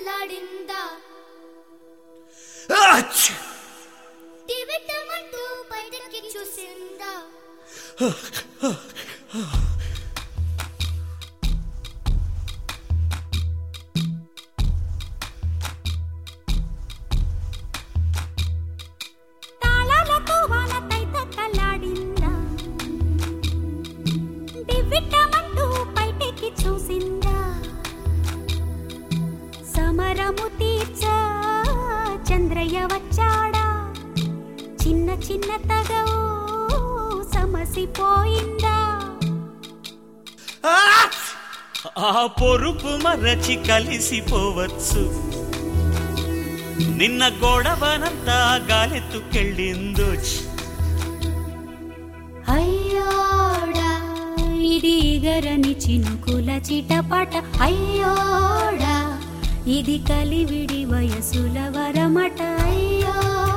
తక్కలాడిందా దివిటమంటూ బయటకి చూసిందా తాళాలతో వానపై తక్కలాడిందా దివిటమంటూ బయటకి చూసిందా సమరము తీర్చ చంద్రయ్య వచ్చాడా చిన్న చిన్న తగవు సమసిపోయిందా ఆ పొరుపు మరచి కలిసిపోవచ్చు నిన్న గొడవనంతా గాలెత్తుకెళ్ళిందోచి అయ్యోడా ఇది గరని చినుకుల చిటపట అయ్యోడా ఇది కలివిడి వయసుల వరమట అయ్యోడా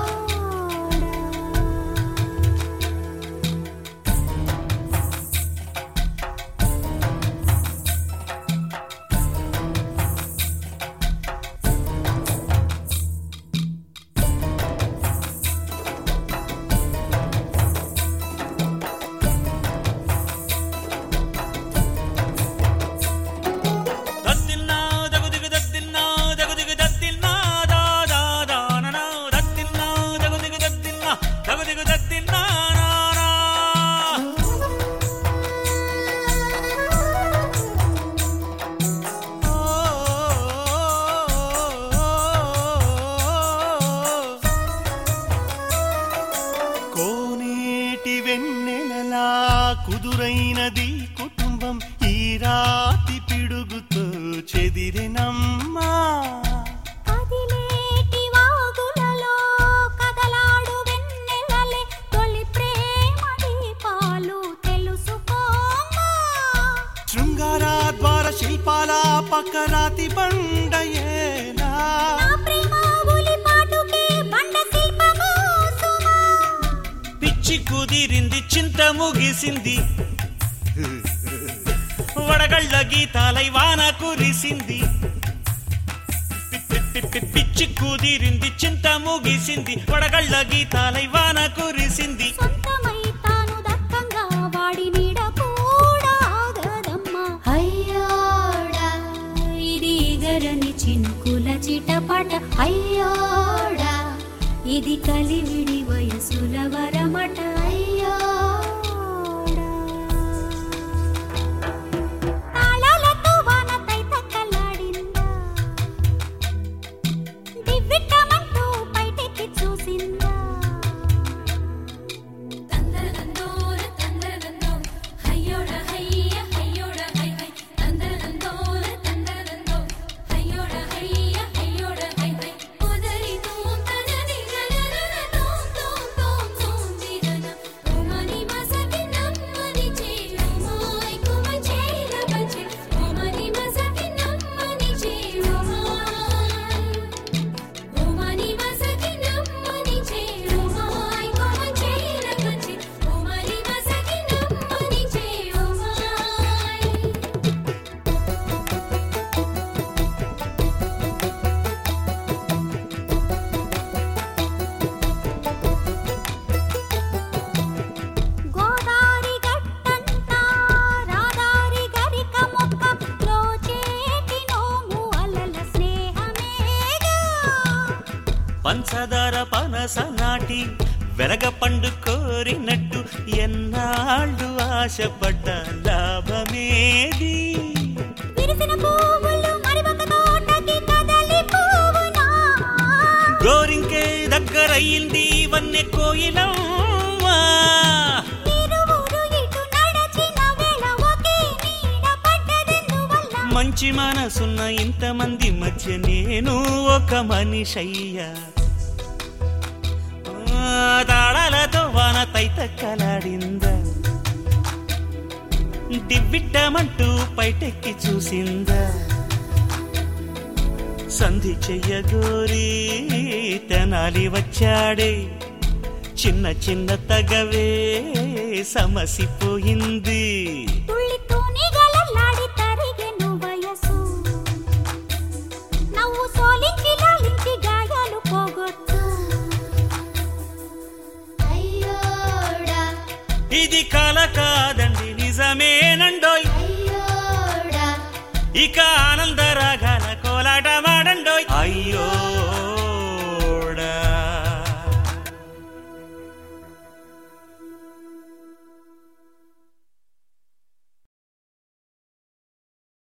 కుదురైనది కుటుంబం ఈ రాతి పిడుగుతో చెదిరినమ్మా కదిలేటి వాగులలో కదలాడు వెన్నెలలే తొలి ప్రేమ దీపాలు తెలుసుకోమ్మా శృంగార ద్వార శిల్పాల పక్క రాతి బండయేనా నా ప్రేమ ఉలిపాటుకే బండ శిల్పము సుమా పిచ్చి కుదిరింది చింత ముగిసింది వడగళ్ళ గీతాలై వాన కురిసింది పిచ్చి కుదిరింది చింత ముగిసింది వడగళ్ళ గీతాలై వాన కురిసింది సొంతమై తాను దక్కంగా వాడి నీడ కూడా ఆగదమ్మా అయ్యోడా ఇది గరని చినుకుల చిటపట అయ్యోడా ఇది కలివిడి వయసుల వరమట అయ్యోడా తాళాలతో వానపై తక్కలాడిందా దివ్విటమంటూ బయటకి చూసిందా గోదారి గట్టంతా రాదారి గరిక మొక్కలో చేటి నోము అలల స్నేహమేగా పంచదార పనస నాటి వెరగ పండు కోరినట్టు ఎన్నాళ్ళు ఆశపడ్డ లాభమేది విరిసిన పువ్వులు మరి ఒక తోటకి కదలి పువ్వునా గోరింకే దగ్గరయ్యింది వన్నె కోయిలమ్మా ఇరువురు ఇటు నడచిన వేళ ఒకే నీడ పడ్డదెందువల్ల మంచి మనసున్న ఇంతమంది మధ్య నేను ఒక మనిషయ్యా తాళాలతో వాన తైతక్కలాడిందా దివ్విట్టమంటూ పైటెక్కి చూసిందా సంధి చెయ్యగోరి తెనాలి వచ్చాడే చిన్న చిన్న తగవే సమసిపోయింది తుళ్ళి తూనిగలలాడి తరిగెను వయసు నవ్వు ఇది కల కాదండి నిజమేనండోయ్ అయ్యోడా ఇక